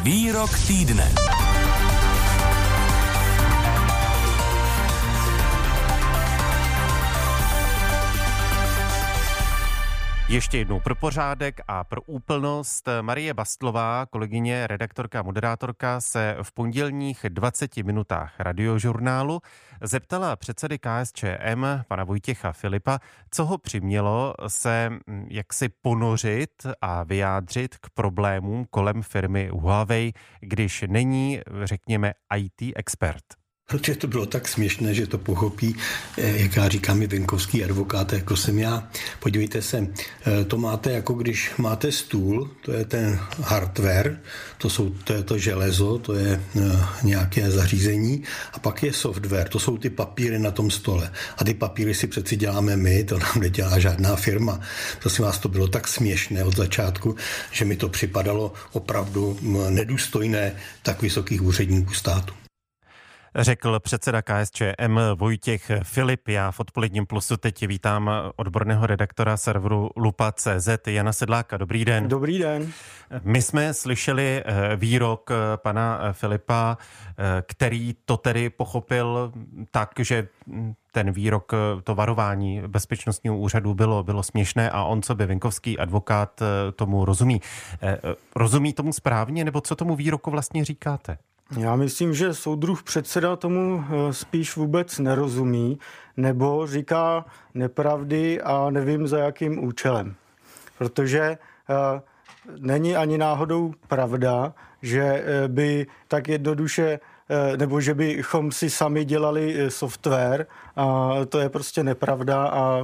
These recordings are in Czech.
Výrok týdne. Ještě jednou pro pořádek a pro úplnost. Marie Bastlová, kolegyně, redaktorka, moderátorka, se v pondělních 20 minutách Radiožurnálu zeptala předsedy KSČM, pana Vojtěcha Filipa, co ho přimělo se jaksi ponořit a vyjádřit k problémům kolem firmy Huawei, když není, řekněme, IT expert. Protože to bylo tak směšné, že to pochopí, jak já říkám, i venkovský advokát, jako jsem já. Podívejte se, to máte jako když máte stůl, to je ten hardware, to je to železo, to je nějaké zařízení, a pak je software, to jsou ty papíry na tom stole. A ty papíry si přeci děláme my, to nám nedělá žádná firma. Prosím vás, to bylo tak směšné od začátku, že mi to připadalo opravdu nedůstojné tak vysokých úředníků státu. Řekl předseda KSČM Vojtěch Filip. Já v Odpoledním plusu teď vítám odborného redaktora serveru Lupa.cz Jana Sedláka. Dobrý den. Dobrý den. My jsme slyšeli výrok pana Filipa, který to tedy pochopil tak, že ten výrok, to varování bezpečnostního úřadu bylo směšné a on, co by venkovský advokát, tomu rozumí. Rozumí tomu správně, nebo co tomu výroku vlastně říkáte? Já myslím, že soudruh předseda tomu spíš vůbec nerozumí, nebo říká nepravdy a nevím za jakým účelem. Protože není ani náhodou pravda, že by tak jednoduše, nebo že bychom si sami dělali software, a to je prostě nepravda a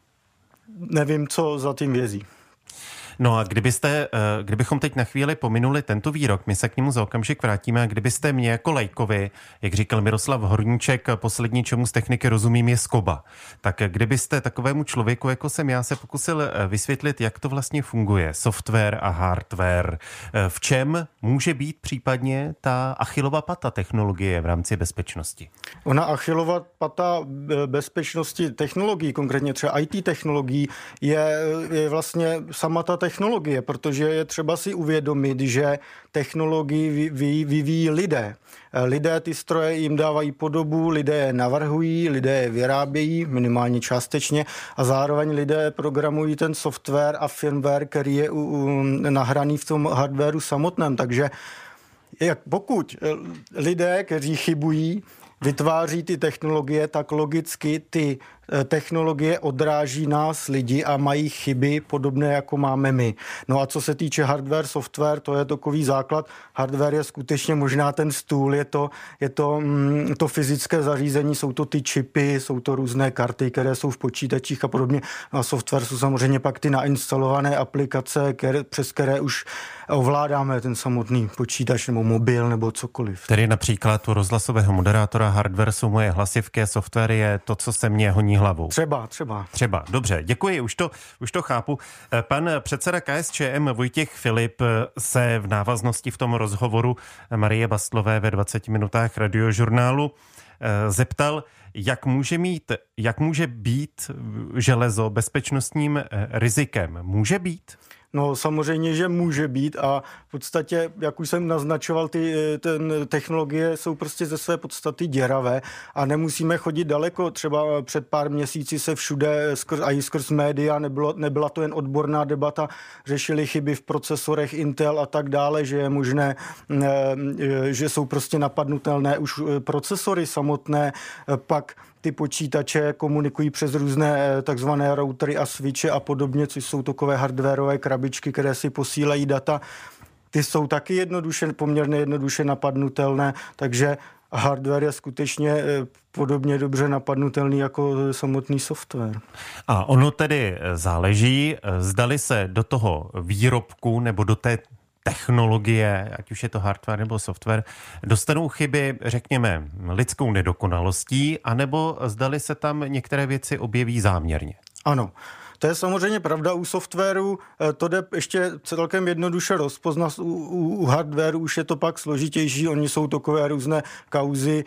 nevím, co za tím vězí. No a kdybychom teď na chvíli pominuli tento výrok, my se k němu za okamžik vrátíme, a kdybyste mě jako laikovi, jak říkal Miroslav Horníček, poslední, čemu z techniky rozumím, je skoba. Tak kdybyste takovému člověku, jako jsem já, se pokusil vysvětlit, jak to vlastně funguje, software a hardware, v čem může být případně ta Achillova pata technologie v rámci bezpečnosti? Ona Achillova pata bezpečnosti technologií, konkrétně třeba IT technologií, je vlastně sama ta technologie, protože je třeba si uvědomit, že technologii vyvíjí lidé. Lidé ty stroje jim dávají podobu, lidé je navrhují, lidé je vyrábějí, minimálně částečně, a zároveň lidé programují ten software a firmware, který je nahraný v tom hardwareu samotném. Takže pokud lidé, kteří chybují, vytváří ty technologie, tak logicky ty technologie odráží nás lidi a mají chyby podobné, jako máme my. No a co se týče hardware, software, to je takový základ. Hardware je skutečně možná ten stůl, je to fyzické zařízení, jsou to ty čipy, jsou to různé karty, které jsou v počítačích a podobně. A software jsou samozřejmě pak ty nainstalované aplikace, přes které už ovládáme ten samotný počítač nebo mobil nebo cokoliv. Tedy například u rozhlasového moderátora hardware jsou moje hlasivky, software je to, co se mě honí hlavou. Třeba. Dobře, děkuji, už to chápu. Pan předseda KSČM Vojtěch Filip se v návaznosti v tom rozhovoru Marie Bastlové ve 20 minutách Radiožurnálu zeptal, jak může být železo bezpečnostním rizikem. Může být? No samozřejmě, že může být, a v podstatě, jak už jsem naznačoval, ty technologie jsou prostě ze své podstaty děravé a nemusíme chodit daleko. Třeba před pár měsíci se všude skrz média, nebyla to jen odborná debata, řešili chyby v procesorech Intel a tak dále, že je možné, že jsou prostě napadnutelné už procesory samotné, pak ty počítače komunikují přes různé takzvané routery a switche a podobně, což jsou takové hardwareové krabičky, které si posílají data. Ty jsou taky poměrně jednoduše napadnutelné, takže hardware je skutečně podobně dobře napadnutelný jako samotný software. A ono tedy záleží, zdali se do toho výrobku nebo do té technologie, ať už je to hardware nebo software, dostanou chyby, řekněme, lidskou nedokonalostí, anebo zdali se tam některé věci objeví záměrně. Ano. To je samozřejmě pravda u softwaru, to jde ještě celkem jednoduše rozpoznat, u hardwaru už je to pak složitější, oni jsou takové různé kauzy,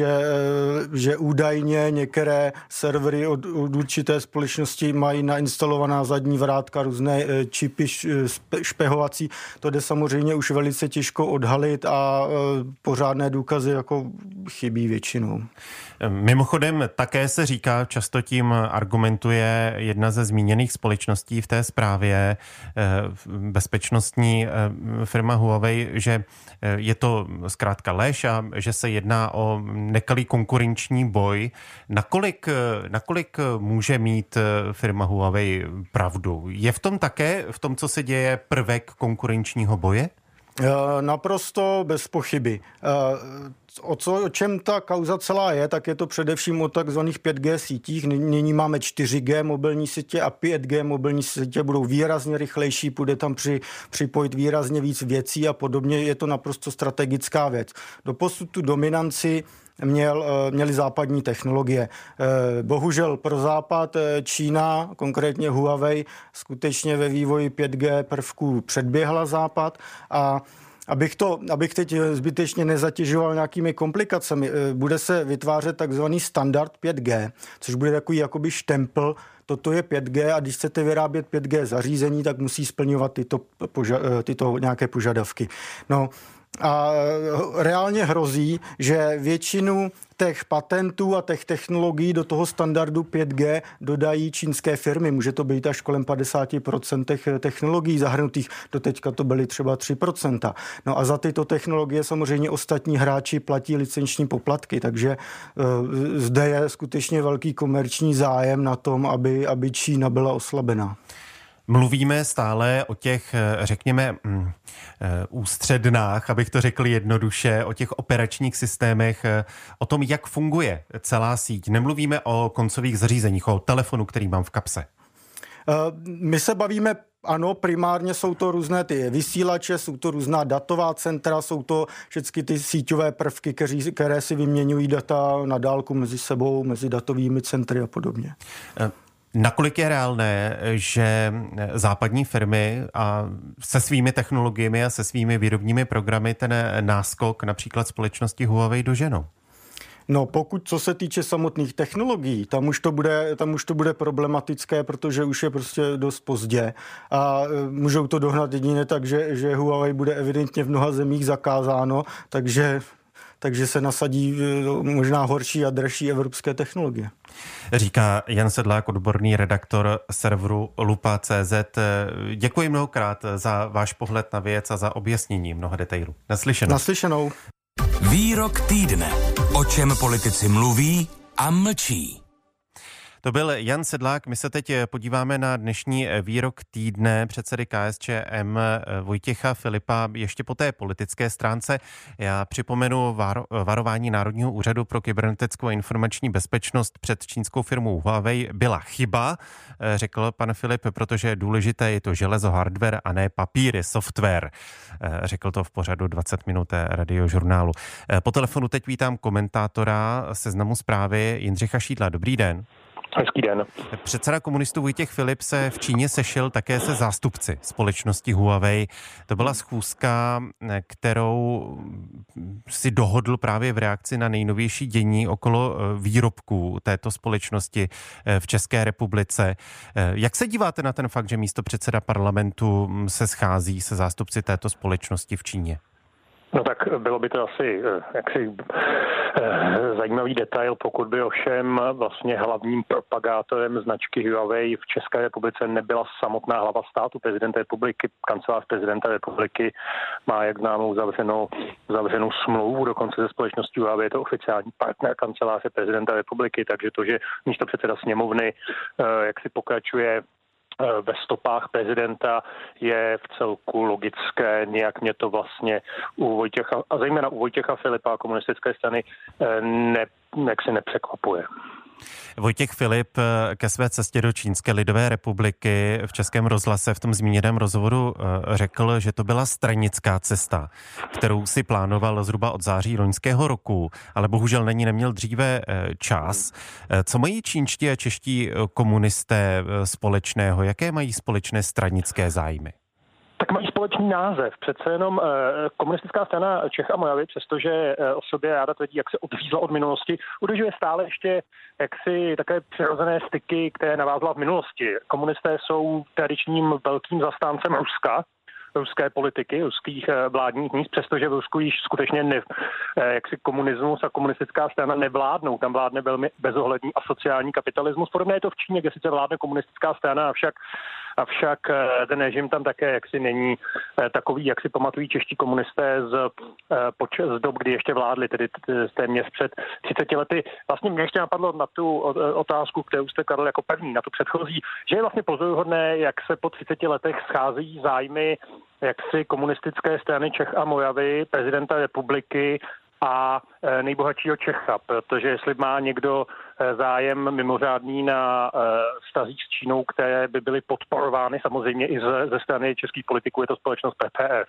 že údajně některé servery od určité společnosti mají nainstalovaná zadní vrátka, různé čipy špehovací, to jde samozřejmě už velice těžko odhalit a pořádné důkazy jako chybí většinou. Mimochodem také se říká, často tím argumentuje jedna ze zmíněných společností v té zprávě, bezpečnostní firma Huawei, že je to zkrátka lež a že se jedná o nekalý konkurenční boj. Nakolik může mít firma Huawei pravdu? Je v tom také, v tom, co se děje, prvek konkurenčního boje? Naprosto bez pochyby. O čem ta kauza celá je, tak je to především o takzvaných 5G sítích. Nyní máme 4G mobilní sítě a 5G mobilní sítě budou výrazně rychlejší, půjde tam připojit výrazně víc věcí a podobně. Je to naprosto strategická věc. Doposud tu dominanci měly západní technologie. Bohužel pro západ Čína, konkrétně Huawei, skutečně ve vývoji 5G prvků předběhla západ a abych teď zbytečně nezatěžoval nějakými komplikacemi, bude se vytvářet takzvaný standard 5G, což bude takový jakoby štempl, toto je 5G a když chcete vyrábět 5G zařízení, tak musí splňovat tyto nějaké požadavky. No, a reálně hrozí, že většinu těch patentů a těch technologií do toho standardu 5G dodají čínské firmy. Může to být až kolem 50% těch technologií zahrnutých. Doteďka to byly třeba 3%. No a za tyto technologie samozřejmě ostatní hráči platí licenční poplatky, takže zde je skutečně velký komerční zájem na tom, aby Čína byla oslabená. Mluvíme stále o těch, řekněme, ústřednách, abych to řekl jednoduše, o těch operačních systémech, o tom, jak funguje celá síť. Nemluvíme o koncových zařízeních, o telefonu, který mám v kapse. My se bavíme, ano, primárně jsou to různé ty vysílače, jsou to různá datová centra, jsou to všechny ty síťové prvky, které si vyměňují data na dálku mezi sebou, mezi datovými centry a podobně. Nakolik je reálné, že západní firmy a se svými technologiemi a se svými výrobními programy ten náskok například společnosti Huawei doženou? No, co se týče samotných technologií, tam už to bude problematické, protože už je prostě dost pozdě a můžou to dohnat jedině tak, že Huawei bude evidentně v mnoha zemích zakázáno, takže se nasadí možná horší a dražší evropské technologie. Říká Jan Sedlák, odborný redaktor serveru Lupa.cz. Děkuji mnohokrát za váš pohled na věc a za objasnění mnoha detailů. Naslyšenou. Naslyšenou. Výrok týdne. O čem politici mluví a mlčí. To byl Jan Sedlák. My se teď podíváme na dnešní výrok týdne předsedy KSČM Vojtěcha Filipa. Ještě po té politické stránce já připomenu varování Národního úřadu pro kybernetickou a informační bezpečnost před čínskou firmou Huawei byla chyba, řekl pan Filip, protože důležité je to železo, hardware a ne papíry, software. Řekl to v pořadu 20 minut radiožurnálu. Po telefonu teď vítám komentátora Seznamu Zprávy Jindřicha Šídla. Dobrý den. Hezký den. Předseda komunistů Vojtěch Filip se v Číně sešel také se zástupci společnosti Huawei. To byla schůzka, kterou si dohodl právě v reakci na nejnovější dění okolo výrobků této společnosti v České republice. Jak se díváte na ten fakt, že místopředseda parlamentu se schází se zástupci této společnosti v Číně? No tak bylo by to asi zajímavý detail, pokud by ovšem vlastně hlavním propagátorem značky Huawei v České republice nebyla samotná hlava státu, prezidenta republiky. Kancelář prezidenta republiky má, jak známou, uzavřenou smlouvu dokonce ze společností Huawei, je to oficiální partner kanceláře prezidenta republiky, takže to, že místopředseda sněmovny jak si pokračuje ve stopách prezidenta, je v celku logické, nějak mě to vlastně u Vojtěcha, a zejména u Vojtěcha Filipa komunistické strany, jak se nepřekvapuje. Vojtěch Filip ke své cestě do Čínské lidové republiky v Českém rozhlase v tom zmíněném rozhovoru řekl, že to byla stranická cesta, kterou si plánoval zhruba od září loňského roku, ale bohužel neměl dříve čas. Co mají čínští a čeští komunisté společného? Jaké mají společné stranické zájmy? Tak mají společný název. Přece jenom komunistická strana Čech a Moravy, přestože o sobě ráda tvrdí, jak se odřízla od minulosti, udržuje stále ještě jaksi také přirozené styky, které navázala v minulosti. Komunisté jsou tradičním velkým zastáncem ruské politiky, ruských vládních míst, přestože v Rusku již skutečně jaksi komunismus a komunistická strana nevládnou. Tam vládne velmi bezohledný asociální kapitalismus. Podobné je to v Číně, kde sice vládne komunistická strana, avšak ten režim tam také jaksi není takový, jak si pamatují čeští komunisté z dob, kdy ještě vládli, tedy téměř před 30 lety. Vlastně mě ještě napadlo na tu otázku, kterou jste kladl jako první, na tu předchozí, že je vlastně pozoruhodné, jak se po 30 letech scházejí zájmy jaksi komunistické strany Čech a Moravy, prezidenta republiky a nejbohatšího Čecha, protože jestli má někdo zájem mimořádný na vztazích s Čínou, které by byly podporovány samozřejmě i ze strany českých politiků, je to společnost PPF.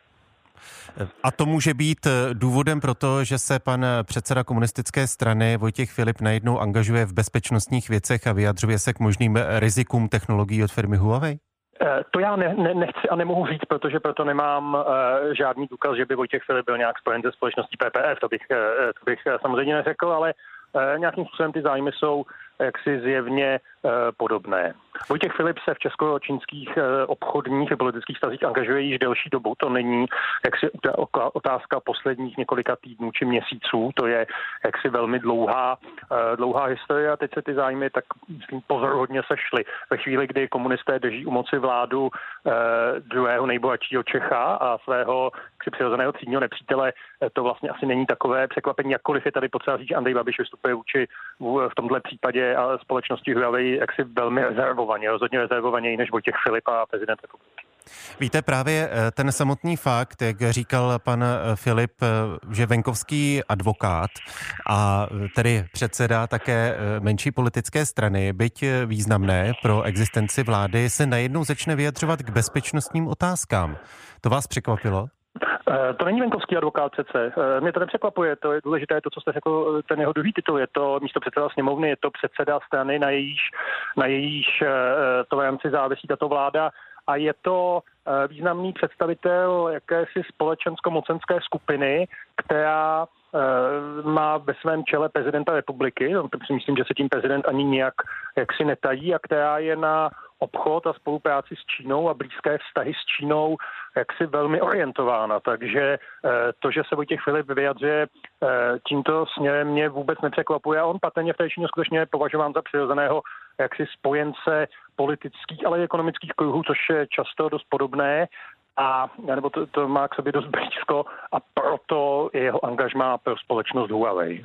A to může být důvodem pro to, že se pan předseda komunistické strany Vojtěch Filip najednou angažuje v bezpečnostních věcech a vyjadřuje se k možným rizikům technologií od firmy Huawei? To já nechci a nemohu říct, protože proto nemám žádný důkaz, že by Vojtěch Filip byl nějak spojen se společností PPF. To bych samozřejmě neřekl, ale nějakým způsobem ty zájmy jsou jaksi zjevně podobné. Vojtěch Filip se v česko-čínských obchodních a politických vztazích angažuje již delší dobu. To není jaksi otázka posledních několika týdnů či měsíců. To je jaksi velmi dlouhá historie a teď se ty zájmy tak myslím pozoruhodně sešly. Ve chvíli, kdy komunisté drží u moci vládu druhého nejbohatšího Čecha a svého přirozeného třídního nepřítele, to vlastně asi není takové překvapení, jakkoliv je tady potřeba říct, že Andrej Babiš vystupuje v tomhle případě a společnosti Huawei jaksi velmi rezervovaně, rozhodně rezervovaněji než Vojtěch Filip a prezident republiky. Víte, právě ten samotný fakt, jak říkal pan Filip, že venkovský advokát a tedy předseda také menší politické strany, byť významné pro existenci vlády, se najednou začne vyjadřovat k bezpečnostním otázkám. To vás překvapilo? To není venkovský advokát přece. Mě to nepřekvapuje. To je důležité, to, co jste řekl, ten jeho druhý titul. Je to místopředseda sněmovny, je to předseda strany, na jejíž toleranci závisí tato vláda. A je to významný představitel jakési společensko-mocenské skupiny, která má ve svém čele prezidenta republiky. Myslím, že se tím prezident ani nijak jaksi netají a která je na obchod a spolupráci s Čínou a blízké vztahy s Čínou jaksi velmi orientována. Takže to, že se Vojtěch Filip vyjadřuje tímto směrem, mě vůbec nepřekvapuje a on patrně v té Číně skutečně je považován za přirozeného jaksi spojence politických, ale i ekonomických kruhů, což je často dost podobné. Nebo to má k sobě dost blízko a proto je jeho angažmá pro společnost Huawei.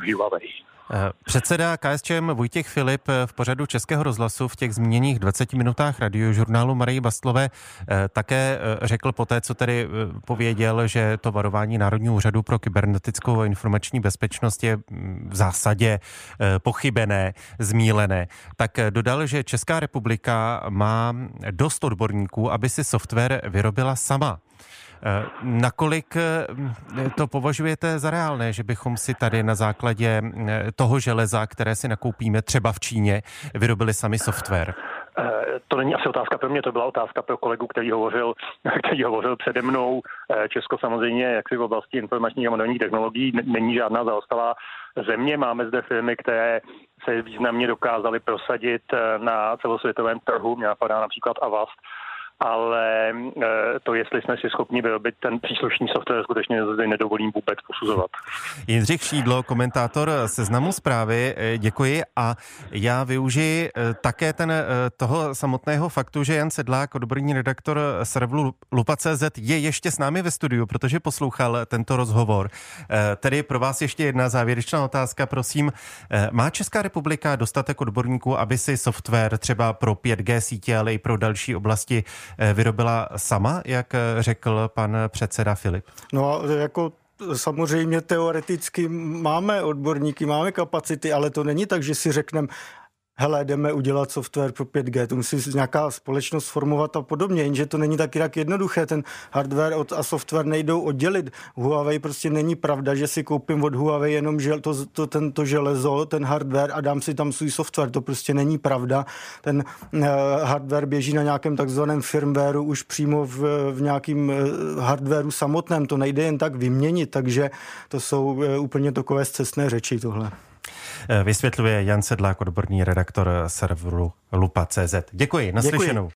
Předseda KSČM Vojtěch Filip v pořadu Českého rozhlasu v těch zmíněných 20 minutách radiožurnálu Marii Bastlové také řekl poté, co tedy pověděl, že to varování Národního úřadu pro kybernetickou a informační bezpečnost je v zásadě pochybené, zmýlené. Tak dodal, že Česká republika má dost odborníků, aby si software vyrobila sama. Nakolik to považujete za reálné, že bychom si tady na základě toho železa, které si nakoupíme třeba v Číně, vyrobili sami software? To není asi otázka pro mě, to byla otázka pro kolegu, který hovořil přede mnou. Česko samozřejmě, jak si v oblasti informačních a moderních technologií, není žádná zaostalá země. Máme zde firmy, které se významně dokázaly prosadit na celosvětovém trhu. Mě napadá například Avast. Ale to, jestli jsme si schopni vyrobit ten příslušný software, skutečně zde nedovolím vůbec posuzovat. Jindřich Šídlo, komentátor Seznamu Zprávy, děkuji a já využiji také toho samotného faktu, že Jan Sedlák, odborný redaktor serveru Lupa.cz, je ještě s námi ve studiu, protože poslouchal tento rozhovor. Tedy pro vás ještě jedna závěrečná otázka, prosím. Má Česká republika dostatek odborníků, aby si software třeba pro 5G sítě, ale i pro další oblasti vyrobila sama, jak řekl pan předseda Filip? No, jako samozřejmě teoreticky máme odborníky, máme kapacity, ale to není tak, že si řekneme, hele, jdeme udělat software pro 5G, to musí nějaká společnost formovat a podobně, jenže to není tak jednoduché, ten hardware a software nejdou oddělit. Huawei prostě není pravda, že si koupím od Huawei jenom to železo, ten hardware a dám si tam svůj software, to prostě není pravda. Ten hardware běží na nějakém takzvaném firmwareu už přímo v nějakým hardwareu samotném, to nejde jen tak vyměnit, takže to jsou úplně takové scestné řeči tohle. Vysvětluje Jan Sedlák, odborný redaktor serveru Lupa.cz. Děkuji, naslyšenou.